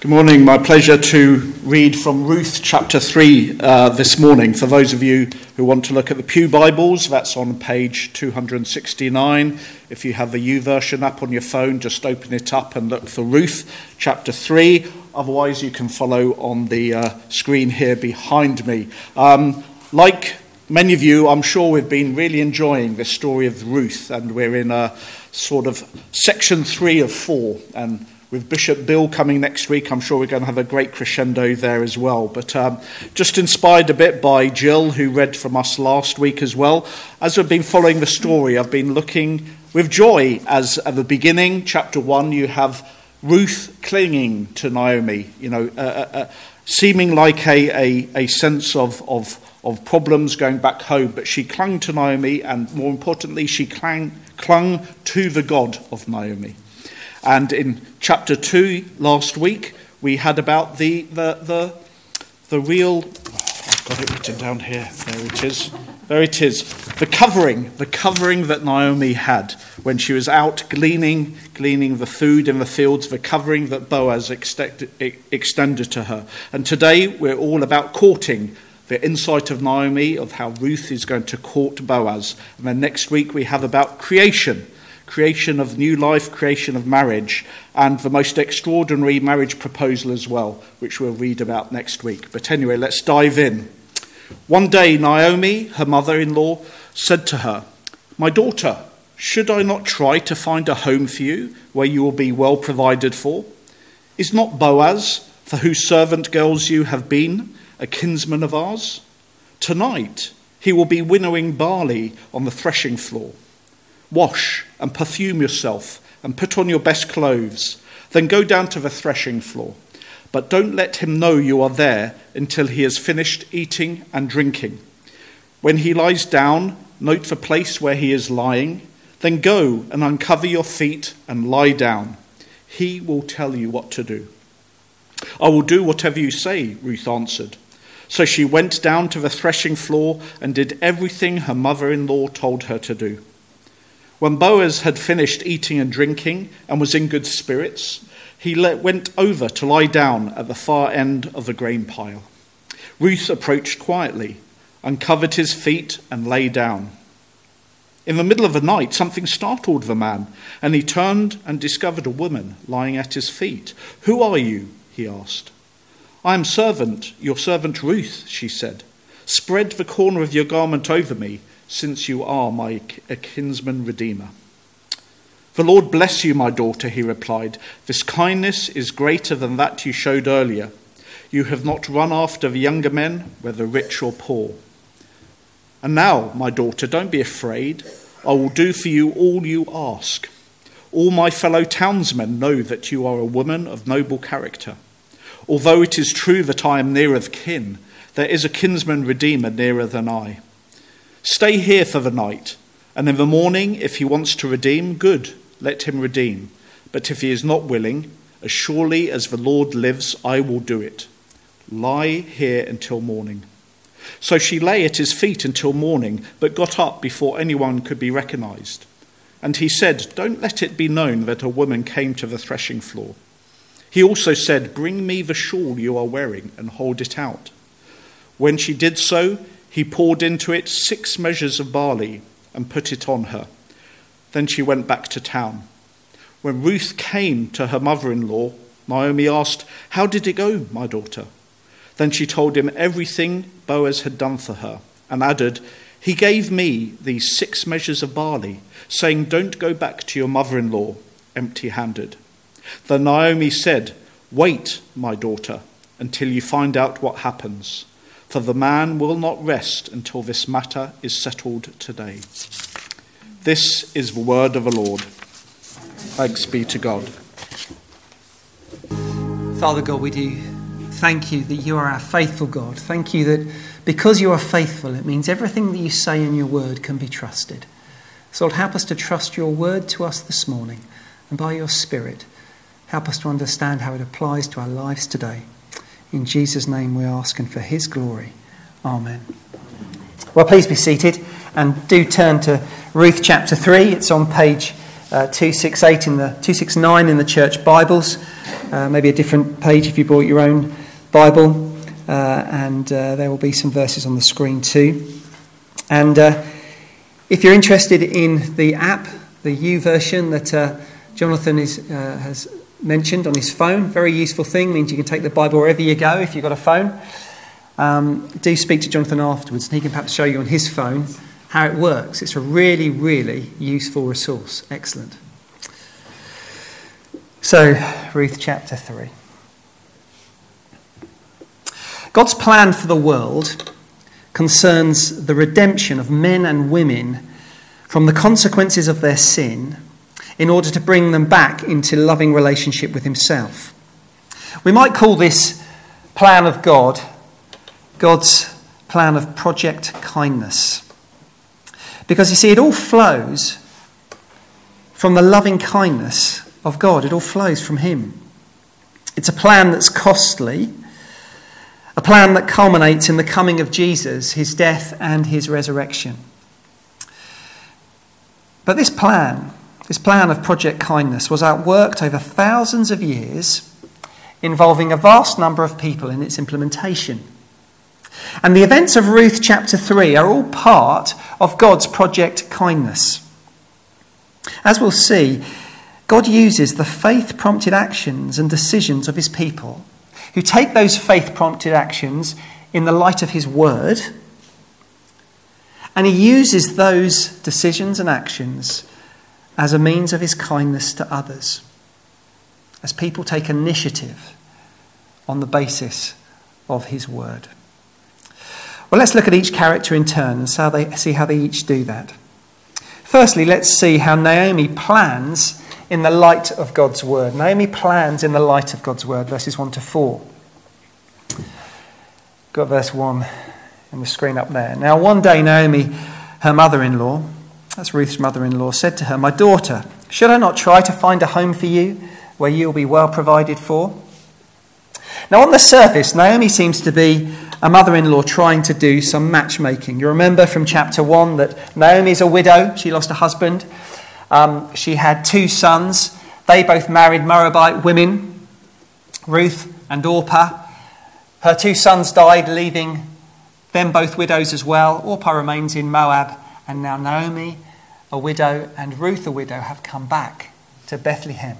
Good morning. My pleasure to read from Ruth chapter 3 this morning. For those of you who want to look at the Pew Bibles, that's on page 269. If you have the YouVersion app on your phone, just open it up and look for Ruth chapter 3. Otherwise, you can follow on the screen here behind me. Like many of you, I'm sure we've been really enjoying the story of Ruth, and we're in a sort of section 3 of 4, and with Bishop Bill coming next week, I'm sure we're going to have a great crescendo there as well. But just inspired a bit by Jill, who read from us last week as well. As I've been following the story, I've been looking with joy as at the beginning, chapter 1, you have Ruth clinging to Naomi, seeming like a sense of problems going back home. But she clung to Naomi, and more importantly, she clung to the God of Naomi. And in chapter 2 last week, we had about the real, I've got it written down here, there it is, the covering that Naomi had when she was out gleaning the food in the fields, the covering that Boaz extended to her. And today we're all about courting, the insight of Naomi, of how Ruth is going to court Boaz. And then next week we have about creation of new life, creation of marriage, and the most extraordinary marriage proposal as well, which we'll read about next week. But anyway, let's dive in. One day, Naomi, her mother-in-law, said to her, "My daughter, should I not try to find a home for you where you will be well provided for? Is not Boaz, for whose servant girls you have been, a kinsman of ours? Tonight he will be winnowing barley on the threshing floor. Wash and perfume yourself and put on your best clothes. Then go down to the threshing floor. But don't let him know you are there until he has finished eating and drinking. When he lies down, note the place where he is lying. Then go and uncover your feet and lie down. He will tell you what to do." "I will do whatever you say," Ruth answered. So she went down to the threshing floor and did everything her mother-in-law told her to do. When Boaz had finished eating and drinking and was in good spirits, he went over to lie down at the far end of the grain pile. Ruth approached quietly, uncovered his feet and lay down. In the middle of the night, something startled the man, and he turned and discovered a woman lying at his feet. "Who are you?" he asked. "I am your servant Ruth," she said. "Spread the corner of your garment over me, since you are my kinsman redeemer." "The Lord bless you, my daughter," he replied. "This kindness is greater than that you showed earlier. You have not run after the younger men, whether rich or poor. And now, my daughter, don't be afraid. I will do for you all you ask. All my fellow townsmen know that you are a woman of noble character. Although it is true that I am near of kin, there is a kinsman redeemer nearer than I. Stay here for the night, and in the morning, if he wants to redeem, good, let him redeem. But if he is not willing, as surely as the Lord lives, I will do it. Lie here until morning." So she lay at his feet until morning, but got up before anyone could be recognized. And he said, "Don't let it be known that a woman came to the threshing floor." He also said, "Bring me the shawl you are wearing and hold it out." When she did so, he poured into it 6 measures of barley and put it on her. Then she went back to town. When Ruth came to her mother-in-law, Naomi asked, "How did it go, my daughter?" Then she told him everything Boaz had done for her and added, "He gave me these 6 measures of barley, saying, 'Don't go back to your mother-in-law empty-handed.'" Then Naomi said, "Wait, my daughter, until you find out what happens. For the man will not rest until this matter is settled today." This is the word of the Lord. Thanks be to God. Father God, we do thank you that you are our faithful God. Thank you that because you are faithful, it means everything that you say in your word can be trusted. So Lord, help us to trust your word to us this morning, and by your Spirit, help us to understand how it applies to our lives today. In Jesus' name we ask, and for his glory. Amen. Well, please be seated and do turn to Ruth chapter 3. It's on page 269 in the church Bibles. maybe a different page if you brought your own Bible, and there will be some verses on the screen too. And if you're interested in the app, the YouVersion that Jonathan has mentioned on his phone, very useful thing, means you can take the Bible wherever you go if you've got a phone. Do speak to Jonathan afterwards, and he can perhaps show you on his phone how it works. It's a really, really useful resource. Excellent. So, Ruth chapter 3. God's plan for the world concerns the redemption of men and women from the consequences of their sin in order to bring them back into loving relationship with himself. We might call this plan of God, God's plan of Project Kindness. Because you see, it all flows from the loving kindness of God. It all flows from him. It's a plan that's costly, a plan that culminates in the coming of Jesus, his death and his resurrection. But this plan of Project Kindness was outworked over thousands of years, involving a vast number of people in its implementation. And the events of Ruth chapter 3 are all part of God's Project Kindness. As we'll see, God uses the faith-prompted actions and decisions of his people, who take those faith-prompted actions in the light of his word, and he uses those decisions and actions as a means of his kindness to others, as people take initiative on the basis of his word. Well, let's look at each character in turn and see how they each do that. Firstly, let's see how Naomi plans in the light of God's word. Naomi plans in the light of God's word, verses 1 to 4. Got verse 1 on the screen up there. Now, one day Naomi, her mother-in-law, that's Ruth's mother-in-law, said to her, "My daughter, should I not try to find a home for you where you will be well provided for?" Now, on the surface, Naomi seems to be a mother-in-law trying to do some matchmaking. You remember from chapter 1 that Naomi is a widow. She lost a husband. She had 2 sons. They both married Moabite women, Ruth and Orpah. Her 2 sons died, leaving them both widows as well. Orpah remains in Moab, and now Naomi, a widow, and Ruth, a widow, have come back to Bethlehem.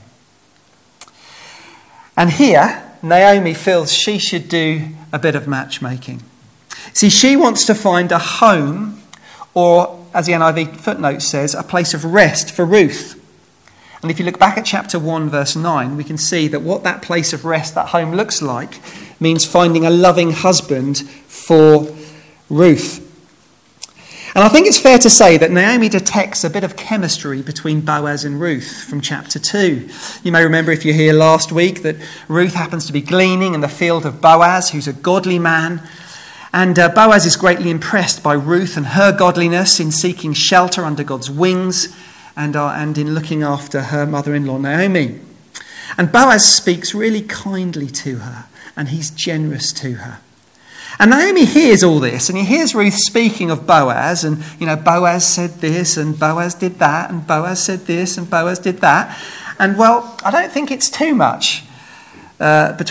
And here, Naomi feels she should do a bit of matchmaking. See, she wants to find a home, or as the NIV footnote says, a place of rest for Ruth. And if you look back at chapter 1, verse 9, we can see that what that place of rest, that home, looks like means finding a loving husband for Ruth. And I think it's fair to say that Naomi detects a bit of chemistry between Boaz and Ruth from chapter 2. You may remember, if you're here last week, that Ruth happens to be gleaning in the field of Boaz, who's a godly man. And Boaz is greatly impressed by Ruth and her godliness in seeking shelter under God's wings and in looking after her mother-in-law Naomi. And Boaz speaks really kindly to her, and he's generous to her. And Naomi hears all this, and he hears Ruth speaking of Boaz, and, Boaz said this, and Boaz did that, and Boaz said this, and Boaz did that. And, well, I don't think it's too much I don't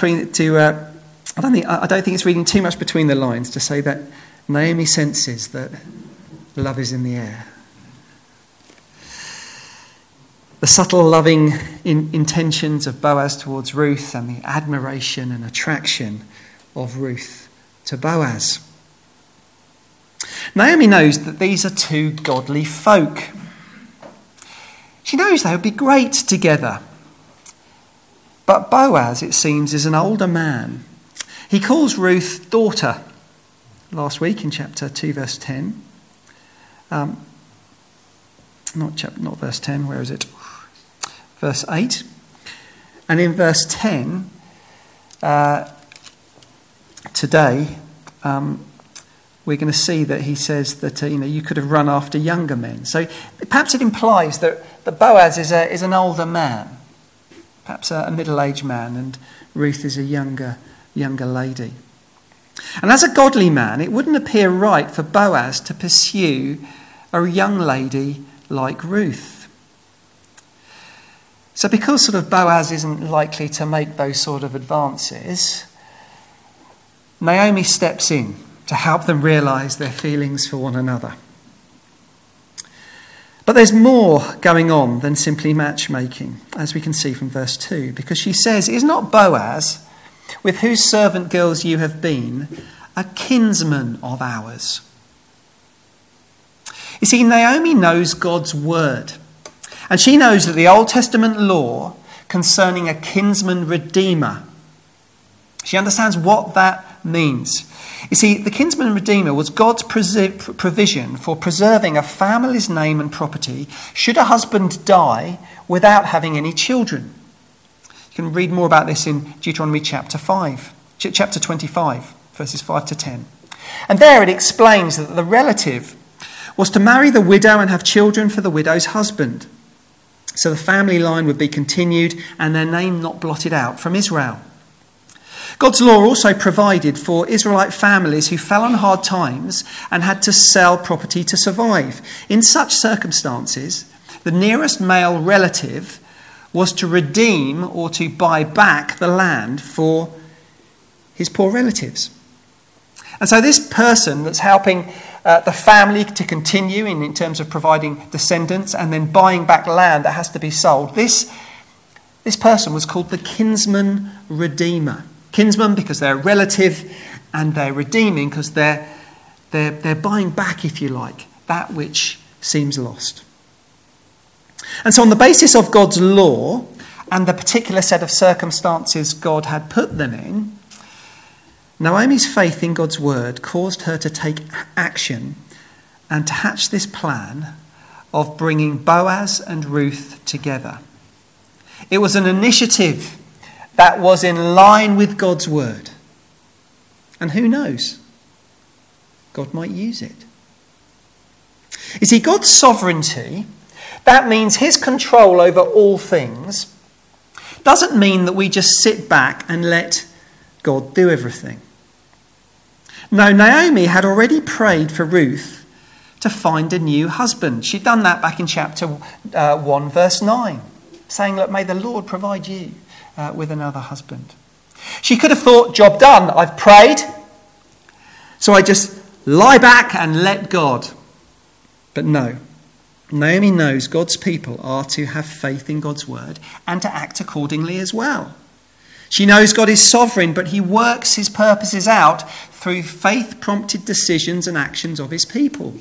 think it's reading too much between the lines to say that Naomi senses that love is in the air. The subtle loving intentions of Boaz towards Ruth, and the admiration and attraction of Ruth to Boaz. Naomi knows that these are 2 godly folk. She knows they would be great together. But Boaz, it seems, is an older man. He calls Ruth daughter last week in chapter 2, verse 10. Not verse 10, where is it? Verse 8. And in verse 10, today, we're going to see that he says that you could have run after younger men. So perhaps it implies that Boaz is an older man, perhaps a middle-aged man, and Ruth is a younger lady. And as a godly man, it wouldn't appear right for Boaz to pursue a young lady like Ruth. So because sort of Boaz isn't likely to make those sort of advances, Naomi steps in to help them realise their feelings for one another. But there's more going on than simply matchmaking, as we can see from verse 2, because she says, "Is not Boaz, with whose servant girls you have been, a kinsman of ours?" You see, Naomi knows God's word, and she knows that the Old Testament law concerning a kinsman redeemer, she understands what that means. You see, the kinsman redeemer was God's provision for preserving a family's name and property should a husband die without having any children. You can read more about this in Deuteronomy chapter 25, verses 5 to 10. And there it explains that the relative was to marry the widow and have children for the widow's husband, so the family line would be continued and their name not blotted out from Israel. God's law also provided for Israelite families who fell on hard times and had to sell property to survive. In such circumstances, the nearest male relative was to redeem or to buy back the land for his poor relatives. And so this person that's helping the family to continue in terms of providing descendants and then buying back land that has to be sold, this person was called the kinsman redeemer. Kinsman because they're a relative, and they're redeeming because they're buying back, if you like, that which seems lost. And so on the basis of God's law and the particular set of circumstances God had put them in, Naomi's faith in God's word caused her to take action and to hatch this plan of bringing Boaz and Ruth together. It was an initiative that was in line with God's word. And who knows? God might use it. You see, God's sovereignty, that means his control over all things, doesn't mean that we just sit back and let God do everything. No, Naomi had already prayed for Ruth to find a new husband. She'd done that back in chapter 1, verse 9, saying, "Look, may the Lord provide you with another husband." She could have thought, job done, I've prayed, so I just lie back and let God. But no, Naomi knows God's people are to have faith in God's word and to act accordingly as well. She knows God is sovereign, but he works his purposes out through faith-prompted decisions and actions of his people.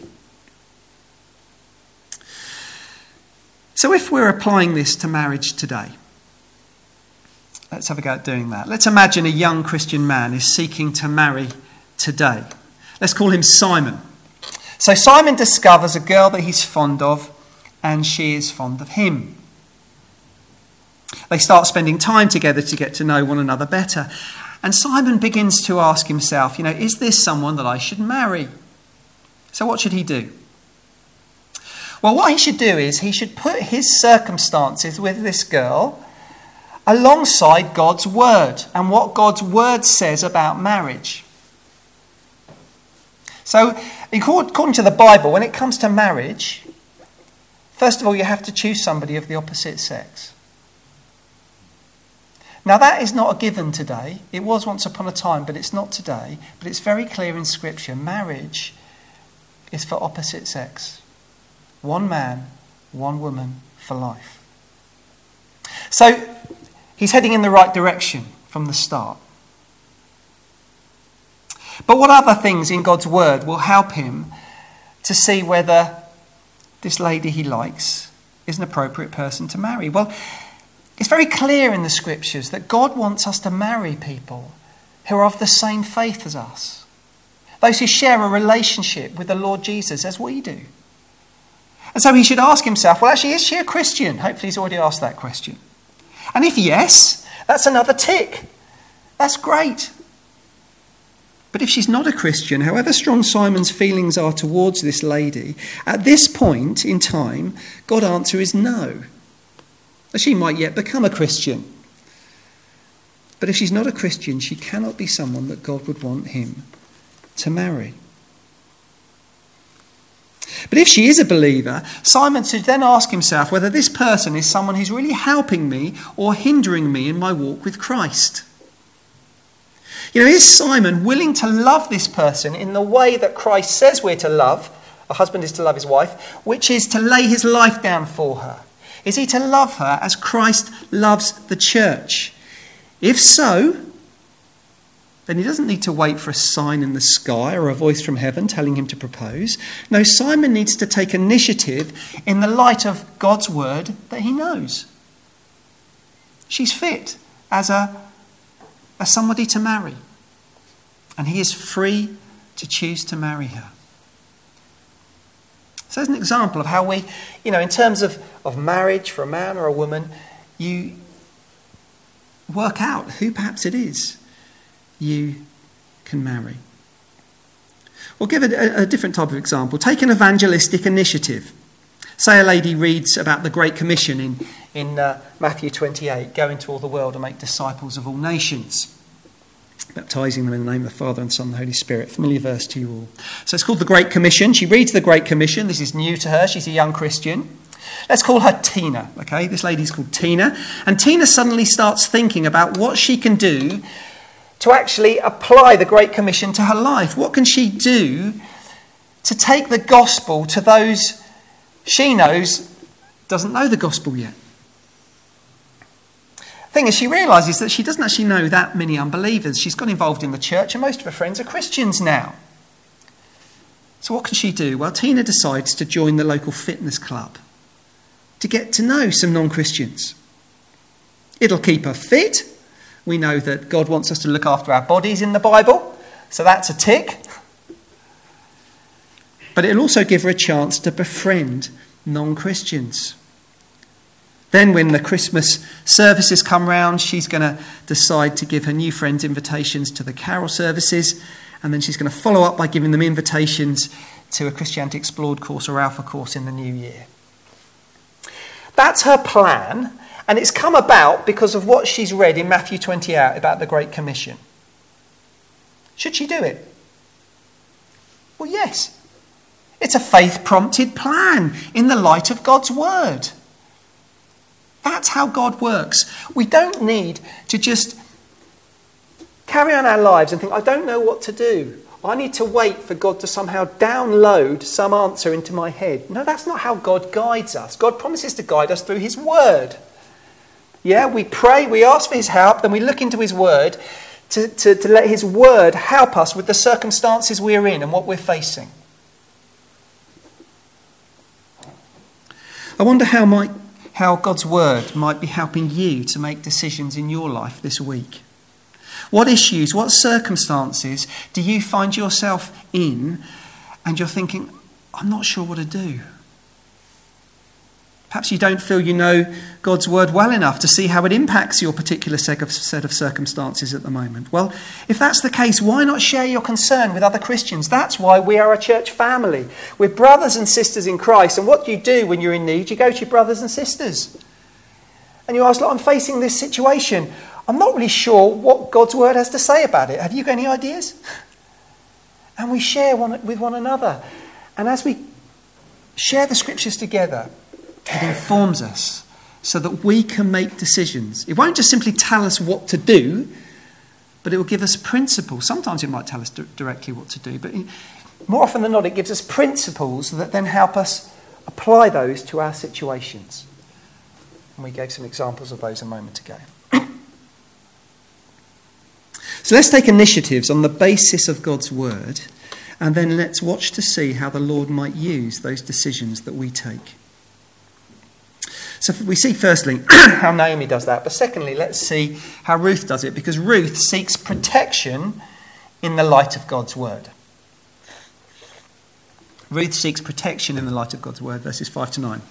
So if we're applying this to marriage today, let's have a go at doing that. Let's imagine a young Christian man is seeking to marry today. Let's call him Simon. So Simon discovers a girl that he's fond of, and she is fond of him. They start spending time together to get to know one another better. And Simon begins to ask himself, is this someone that I should marry? So what should he do? Well, what he should do is he should put his circumstances with this girl alongside God's word and what God's word says about marriage. So, according to the Bible, when it comes to marriage, first of all, you have to choose somebody of the opposite sex. Now, that is not a given today. It was once upon a time, but it's not today. But it's very clear in Scripture. Marriage is for opposite sex. One man, one woman for life. So, he's heading in the right direction from the start. But what other things in God's word will help him to see whether this lady he likes is an appropriate person to marry? Well, it's very clear in the scriptures that God wants us to marry people who are of the same faith as us. Those who share a relationship with the Lord Jesus as we do. And so he should ask himself, well, actually, is she a Christian? Hopefully he's already asked that question. And if yes, that's another tick. That's great. But if she's not a Christian, however strong Simon's feelings are towards this lady, at this point in time, God's answer is no. She might yet become a Christian. But if she's not a Christian, she cannot be someone that God would want him to marry. But if she is a believer, Simon should then ask himself whether this person is someone who's really helping me or hindering me in my walk with Christ. Is Simon willing to love this person in the way that Christ says we're to love? A husband is to love his wife, which is to lay his life down for her. Is he to love her as Christ loves the church? If so, then he doesn't need to wait for a sign in the sky or a voice from heaven telling him to propose. No, Simon needs to take initiative in the light of God's word that he knows. She's fit as somebody to marry, and he is free to choose to marry her. So there's an example of how we, in terms of marriage for a man or a woman, you work out who perhaps it is you can marry. We'll give a different type of example. Take an evangelistic initiative. Say a lady reads about the Great Commission in Matthew 28, go into all the world and make disciples of all nations, baptising them in the name of the Father and Son and the Holy Spirit. Familiar verse to you all. So it's called the Great Commission. She reads the Great Commission. This is new to her. She's a young Christian. Let's call her Tina, okay? This lady's called Tina. And Tina suddenly starts thinking about what she can do to actually apply the Great Commission to her life. What can she do to take the gospel to those she knows doesn't know the gospel yet? The thing is, she realises that she doesn't actually know that many unbelievers. She's got involved in the church and most of her friends are Christians now. So what can she do? Well, Tina decides to join the local fitness club to get to know some non-Christians. It'll keep her fit. We know that God wants us to look after our bodies in the Bible, so that's a tick. But it'll also give her a chance to befriend non-Christians. Then when the Christmas services come round, she's going to decide to give her new friends invitations to the carol services, and then she's going to follow up by giving them invitations to a Christianity Explored course or Alpha course in the new year. That's her plan. And it's come about because of what she's read in Matthew 28 about the Great Commission. Should she do it? Well, yes. It's a faith-prompted plan in the light of God's word. That's how God works. We don't need to just carry on our lives and think, I don't know what to do. I need to wait for God to somehow download some answer into my head. No, that's not how God guides us. God promises to guide us through his word. Yeah, we pray, we ask for his help, then we look into his word to let his word help us with the circumstances we're in and what we're facing. I wonder how God's word might be helping you to make decisions in your life this week. What issues, what circumstances do you find yourself in and you're thinking, I'm not sure what to do? Perhaps you don't feel you know God's word well enough to see how it impacts your particular set of circumstances at the moment. Well, if that's the case, why not share your concern with other Christians? That's why we are a church family. We're brothers and sisters in Christ. And what do you do when you're in need? You go to your brothers and sisters. And you ask, look, I'm facing this situation. I'm not really sure what God's word has to say about it. Have you got any ideas? And we share with one another. And as we share the scriptures together, it informs us so that we can make decisions. It won't just simply tell us what to do, but it will give us principles. Sometimes it might tell us directly what to do, but more often than not, it gives us principles that then help us apply those to our situations. And we gave some examples of those a moment ago. So let's take initiatives on the basis of God's word, and then let's watch to see how the Lord might use those decisions that we take. So we see firstly how Naomi does that, but secondly, let's see how Ruth does it, because Ruth seeks protection in the light of God's word. Ruth seeks protection in the light of God's word, verses 5 to 9.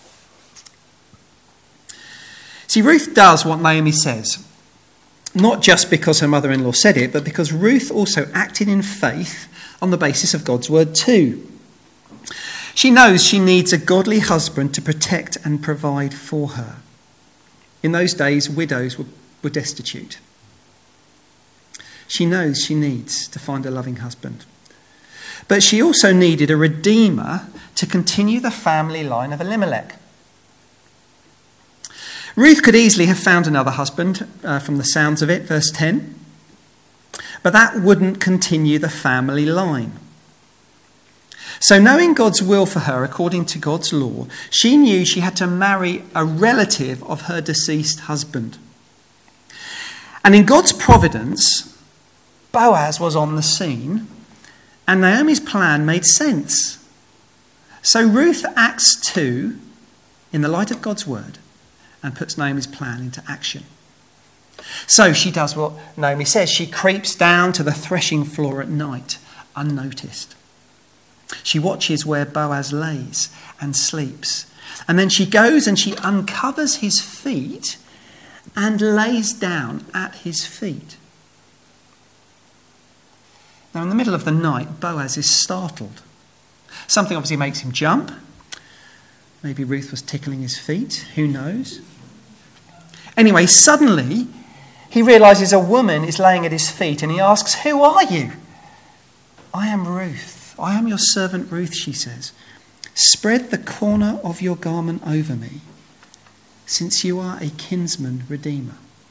See, Ruth does what Naomi says, not just because her mother-in-law said it, but because Ruth also acted in faith on the basis of God's word too. She knows she needs a godly husband to protect and provide for her. In those days, widows were destitute. She knows she needs to find a loving husband. But she also needed a redeemer to continue the family line of Elimelech. Ruth could easily have found another husband from the sounds of it, verse 10. But that wouldn't continue the family line. So knowing God's will for her according to God's law, she knew she had to marry a relative of her deceased husband. And in God's providence, Boaz was on the scene, and Naomi's plan made sense. So Ruth acts too, in the light of God's word, and puts Naomi's plan into action. So she does what Naomi says. She creeps down to the threshing floor at night, unnoticed. She watches where Boaz lays and sleeps. And then she goes and she uncovers his feet and lays down at his feet. Now, in the middle of the night, Boaz is startled. Something obviously makes him jump. Maybe Ruth was tickling his feet. Who knows? Anyway, suddenly he realises a woman is laying at his feet and he asks, "Who are you?" "I am Ruth. I am your servant Ruth," she says. "Spread the corner of your garment over me, since you are a kinsman redeemer."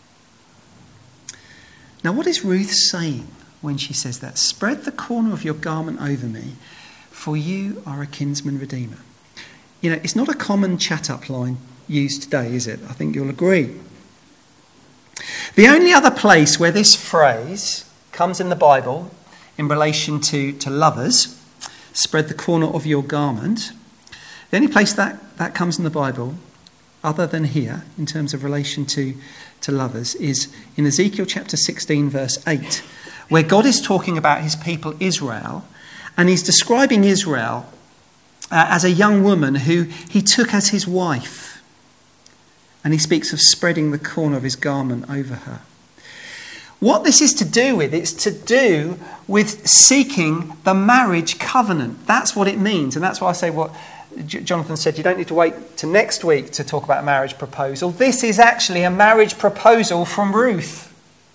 Now, what is Ruth saying when she says that? Spread the corner of your garment over me, for you are a kinsman redeemer. You know, it's not a common chat-up line used today, is it? I think you'll agree. The only other place where this phrase comes in the Bible in relation to lovers, spread the corner of your garment, the only place that comes in the Bible, other than here, in terms of relation to lovers, is in Ezekiel chapter 16, verse 8, where God is talking about his people Israel, and he's describing Israel as a young woman who he took as his wife. And he speaks of spreading the corner of his garment over her. What this is to do with, it's to do with seeking the marriage covenant. That's what it means. And that's why I say what Jonathan said, you don't need to wait to next week to talk about a marriage proposal. This is actually a marriage proposal from Ruth.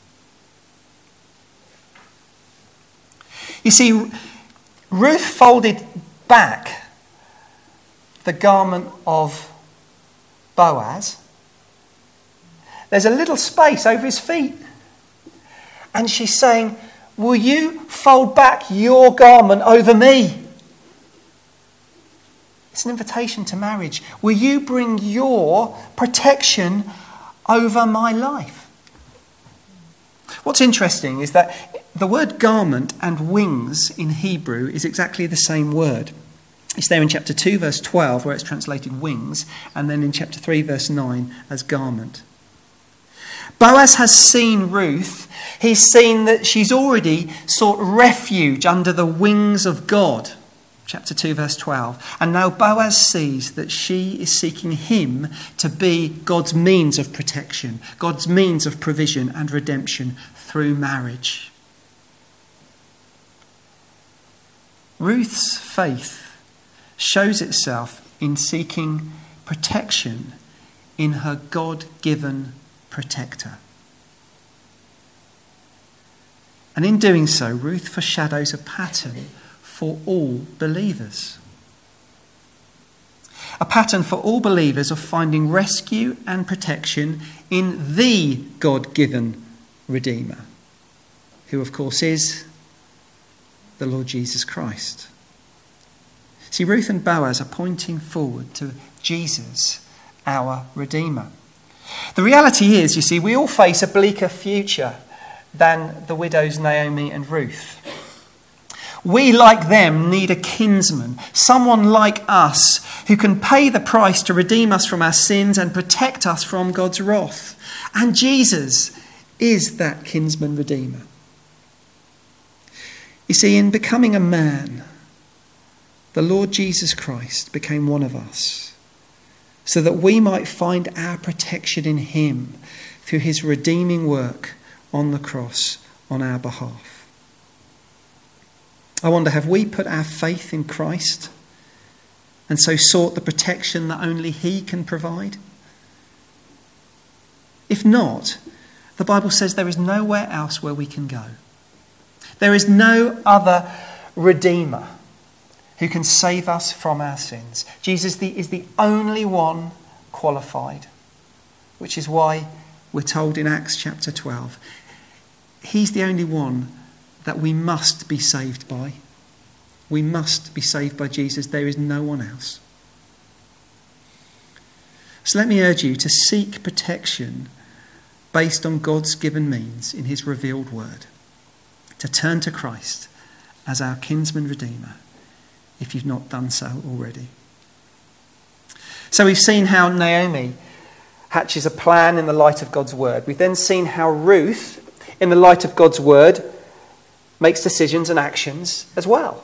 You see, Ruth folded back the garment of Boaz. There's a little space over his feet. And she's saying, "Will you fold back your garment over me?" It's an invitation to marriage. Will you bring your protection over my life? What's interesting is that the word garment and wings in Hebrew is exactly the same word. It's there in chapter 2, verse 12, where it's translated wings, and then in chapter 3, verse 9, as garment. Boaz has seen Ruth. He's seen that she's already sought refuge under the wings of God. Chapter 2, verse 12. And now Boaz sees that she is seeking him to be God's means of protection, God's means of provision and redemption through marriage. Ruth's faith shows itself in seeking protection in her God-given protector. And in doing so, Ruth foreshadows a pattern for all believers. A pattern for all believers of finding rescue and protection in the God-given Redeemer, who of course is the Lord Jesus Christ. See, Ruth and Boaz are pointing forward to Jesus, our Redeemer. The reality is, you see, we all face a bleaker future than the widows Naomi and Ruth. We, like them, need a kinsman, someone like us who can pay the price to redeem us from our sins and protect us from God's wrath. And Jesus is that kinsman redeemer. You see, in becoming a man, the Lord Jesus Christ became one of us, so that we might find our protection in him through his redeeming work on the cross on our behalf. I wonder, have we put our faith in Christ and so sought the protection that only he can provide? If not, the Bible says there is nowhere else where we can go. There is no other Redeemer who can save us from our sins. Jesus is the only one qualified, which is why we're told in Acts chapter 12, he's the only one that we must be saved by. We must be saved by Jesus. There is no one else. So let me urge you to seek protection based on God's given means in his revealed word. To turn to Christ as our kinsman redeemer, if you've not done so already. So we've seen how Naomi hatches a plan in the light of God's word. We've then seen how Ruth, in the light of God's word, makes decisions and actions as well.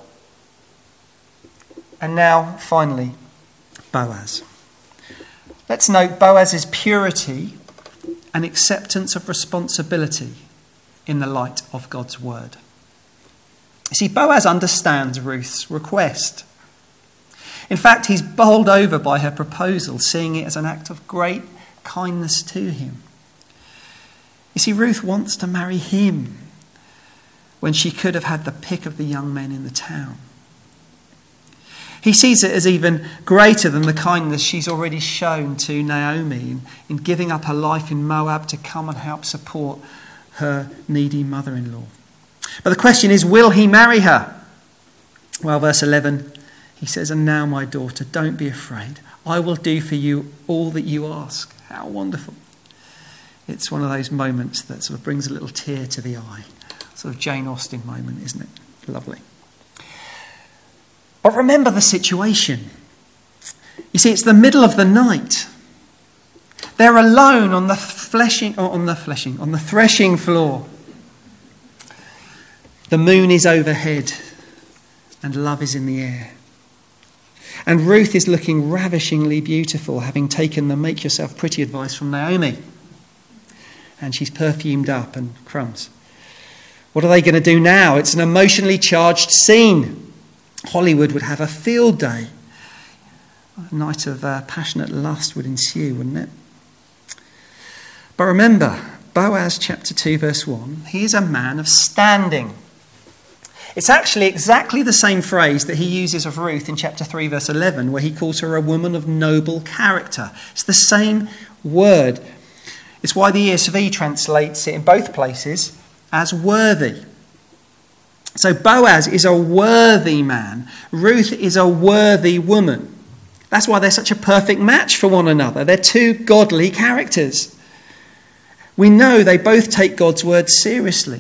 And now, finally, Boaz. Let's note Boaz's purity and acceptance of responsibility in the light of God's word. You see, Boaz understands Ruth's request. In fact, he's bowled over by her proposal, seeing it as an act of great kindness to him. You see, Ruth wants to marry him when she could have had the pick of the young men in the town. He sees it as even greater than the kindness she's already shown to Naomi in giving up her life in Moab to come and help support her needy mother-in-law. But the question is, will he marry her? Well, verse 11, he says, "And now, my daughter, don't be afraid. I will do for you all that you ask." How wonderful. It's one of those moments that sort of brings a little tear to the eye. Sort of Jane Austen moment, isn't it? Lovely. But remember the situation. You see, it's the middle of the night. They're alone on the threshing floor. The moon is overhead and love is in the air. And Ruth is looking ravishingly beautiful, having taken the make yourself pretty advice from Naomi. And she's perfumed up and crumbs. What are they going to do now? It's an emotionally charged scene. Hollywood would have a field day. A night of passionate lust would ensue, wouldn't it? But remember, Boaz chapter 2 verse 1, he is a man of standing. It's actually exactly the same phrase that he uses of Ruth in chapter 3 verse 11, where he calls her a woman of noble character. It's the same word. It's why the ESV translates it in both places as worthy. So Boaz is a worthy man. Ruth is a worthy woman. That's why they're such a perfect match for one another. They're two godly characters. We know they both take God's word seriously.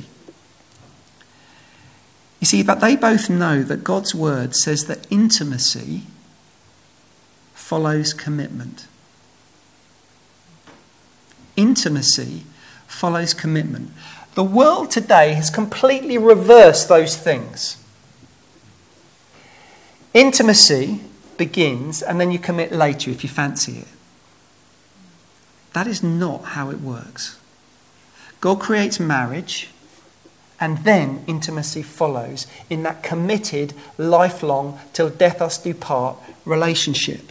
You see, but they both know that God's word says that intimacy follows commitment. Intimacy follows commitment. The world today has completely reversed those things. Intimacy begins and then you commit later if you fancy it. That is not how it works. God creates marriage and then intimacy follows in that committed, lifelong, till death us do part relationship.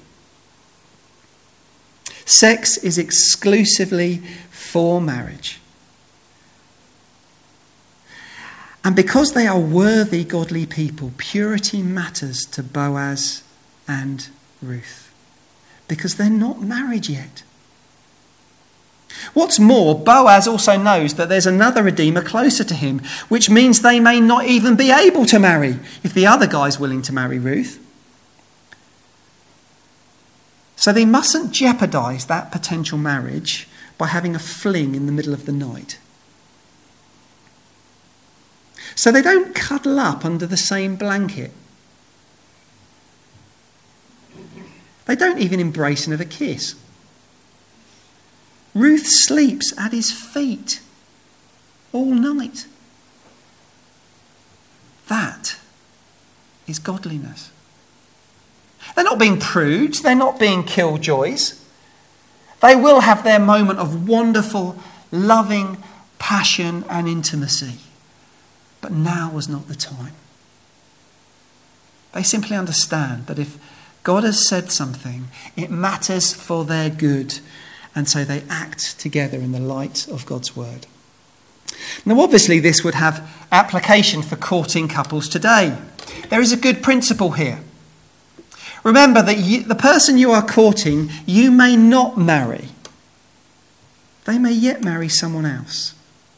Sex is exclusively for marriage. And because they are worthy, godly people, purity matters to Boaz and Ruth. Because they're not married yet. What's more, Boaz also knows that there's another redeemer closer to him, which means they may not even be able to marry if the other guy's willing to marry Ruth. So they mustn't jeopardize that potential marriage by having a fling in the middle of the night. So they don't cuddle up under the same blanket. They don't even embrace and have a kiss. Ruth sleeps at his feet all night. That is godliness. They're not being prudes. They're not being killjoys. They will have their moment of wonderful, loving passion and intimacy. But now was not the time. They simply understand that if God has said something, it matters for their good. And so they act together in the light of God's word. Now, obviously, this would have application for courting couples today. There is a good principle here. Remember that the person you are courting, you may not marry. They may yet marry someone else.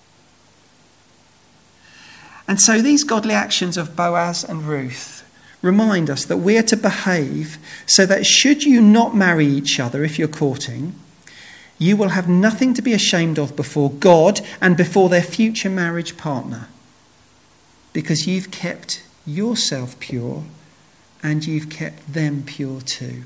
And so these godly actions of Boaz and Ruth remind us that we are to behave so that should you not marry each other if you're courting, you will have nothing to be ashamed of before God and before their future marriage partner, because you've kept yourself pure and you've kept them pure too.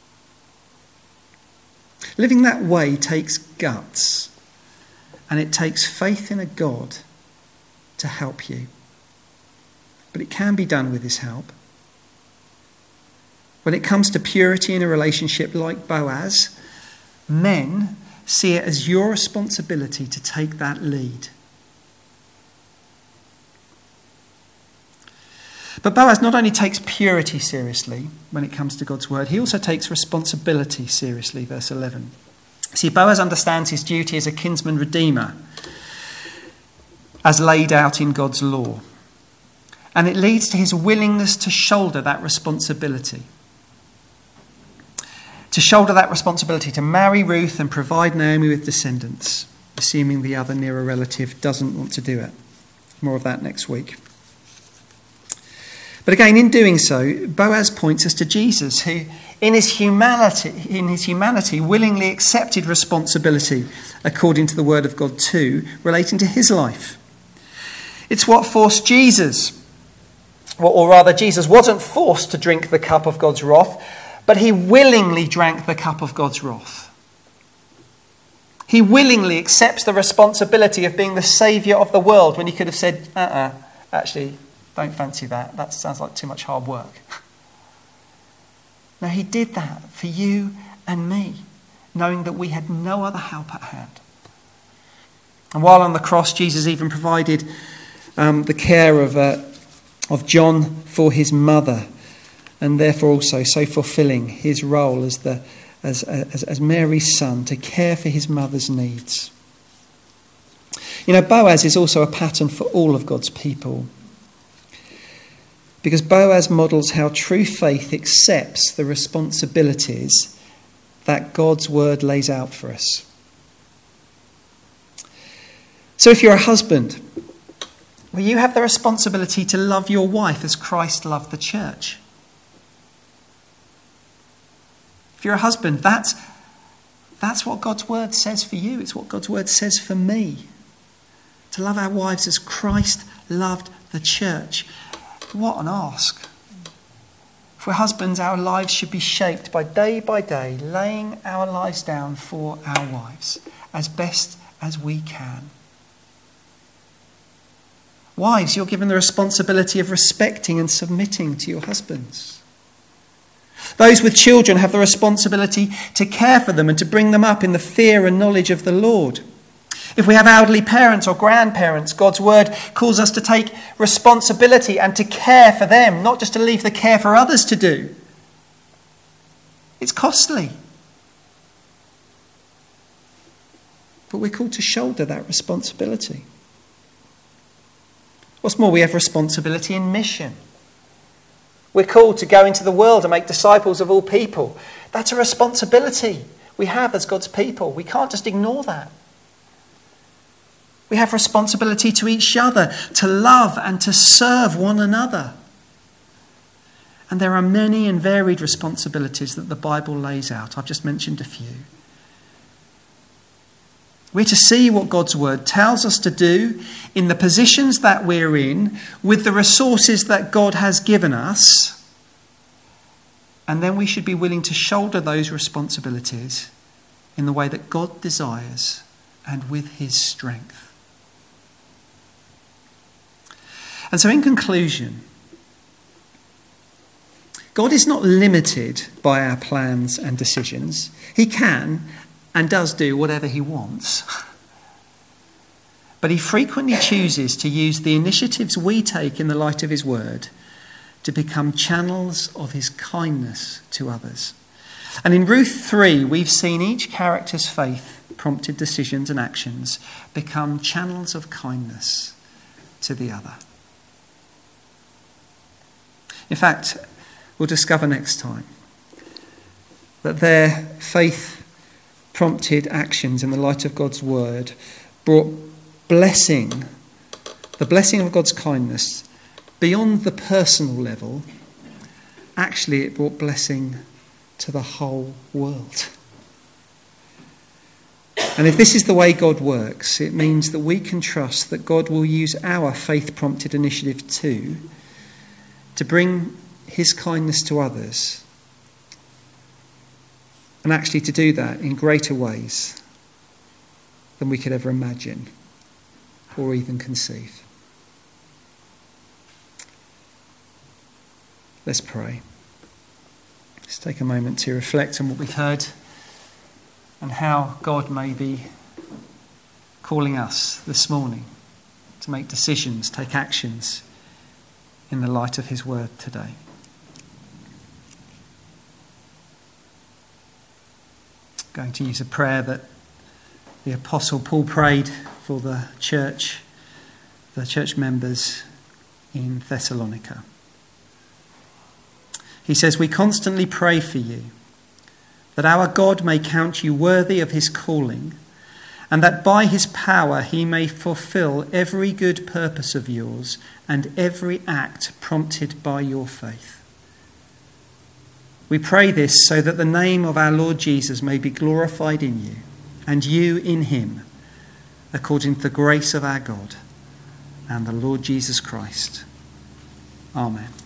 Living that way takes guts, and it takes faith in a God to help you. But it can be done with his help. When it comes to purity in a relationship like Boaz, men see it as your responsibility to take that lead. But Boaz not only takes purity seriously when it comes to God's word, he also takes responsibility seriously, verse 11. See, Boaz understands his duty as a kinsman redeemer, as laid out in God's law. And it leads to his willingness to shoulder that responsibility. To shoulder that responsibility to marry Ruth and provide Naomi with descendants, assuming the other nearer relative doesn't want to do it. More of that next week. But again, in doing so, Boaz points us to Jesus, who in his humanity willingly accepted responsibility according to the word of God too, relating to his life. It's what forced Jesus, or rather Jesus wasn't forced to drink the cup of God's wrath, but he willingly drank the cup of God's wrath. He willingly accepts the responsibility of being the saviour of the world when he could have said, actually, don't fancy that. That sounds like too much hard work. No, he did that for you and me, knowing that we had no other help at hand. And while on the cross, Jesus even provided the care of John for his mother, and therefore also so fulfilling his role as Mary's son to care for his mother's needs. You know, Boaz is also a pattern for all of God's people, because Boaz models how true faith accepts the responsibilities that God's word lays out for us. So if you're a husband, well, you have the responsibility to love your wife as Christ loved the church. If you're a husband, that's what God's word says for you. It's what God's word says for me. To love our wives as Christ loved the church. What an ask. If we're husbands, our lives should be shaped by day laying our lives down for our wives as best as we can. Wives, you're given the responsibility of respecting and submitting to your husbands. Those with children have the responsibility to care for them and to bring them up in the fear and knowledge of the Lord. If we have elderly parents or grandparents, God's word calls us to take responsibility and to care for them, not just to leave the care for others to do. It's costly. But we're called to shoulder that responsibility. What's more, we have responsibility in mission. We're called to go into the world and make disciples of all people. That's a responsibility we have as God's people. We can't just ignore that. We have responsibility to each other, to love and to serve one another. And there are many and varied responsibilities that the Bible lays out. I've just mentioned a few. We're to see what God's word tells us to do in the positions that we're in, with the resources that God has given us. And then we should be willing to shoulder those responsibilities in the way that God desires and with his strength. And so in conclusion, God is not limited by our plans and decisions. He can and does do whatever he wants. But he frequently chooses to use the initiatives we take in the light of his word to become channels of his kindness to others. And in Ruth 3, we've seen each character's faith prompted decisions and actions become channels of kindness to the other. In fact, we'll discover next time that their faith-prompted actions in the light of God's word brought blessing, the blessing of God's kindness, beyond the personal level. Actually, it brought blessing to the whole world. And if this is the way God works, it means that we can trust that God will use our faith-prompted initiative too to bring his kindness to others, and actually to do that in greater ways than we could ever imagine or even conceive. Let's pray. Let's take a moment to reflect on what we've heard and how God may be calling us this morning to make decisions, take actions in the light of his word today. I'm going to use a prayer that the Apostle Paul prayed for the church members in Thessalonica. He says, "We constantly pray for you, that our God may count you worthy of his calling, and that by his power he may fulfill every good purpose of yours and every act prompted by your faith. We pray this so that the name of our Lord Jesus may be glorified in you, and you in him, according to the grace of our God and the Lord Jesus Christ. Amen."